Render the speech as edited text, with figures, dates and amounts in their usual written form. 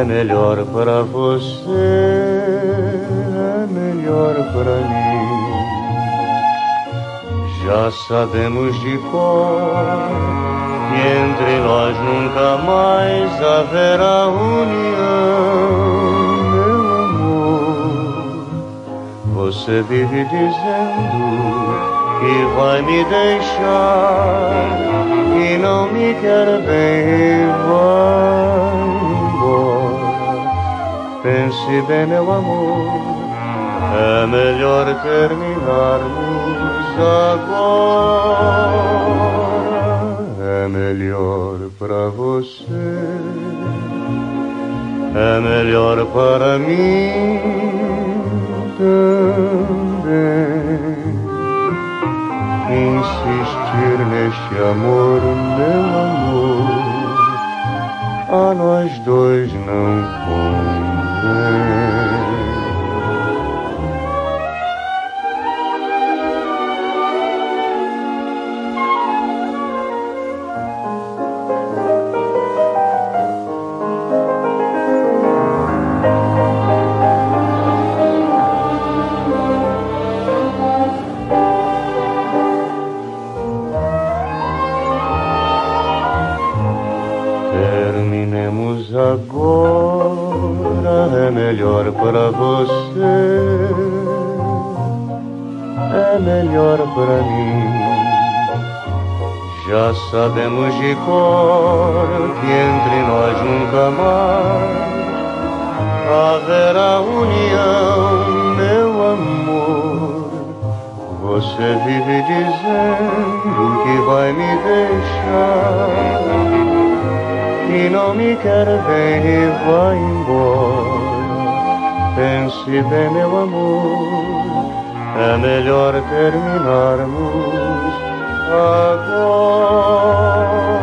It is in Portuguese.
melhor para você, é melhor para mim. Já sabemos de cor que entre nós nunca mais haverá união, meu amor. Você vive dizendo que vai me deixar, que não me quer bem e vai embora. Pense bem, meu amor, é melhor terminarmos agora. É melhor para você, é melhor para mim também. Insistir neste amor, meu amor, a nós dois não convém. Terminemos agora, é melhor para você, é melhor para mim. Já sabemos de cor que entre nós nunca mais haverá união, meu amor. Você vive dizendo que vai me deixar, que não me quer bem e vai embora. Pense bem, meu amor, é melhor terminarmos agora.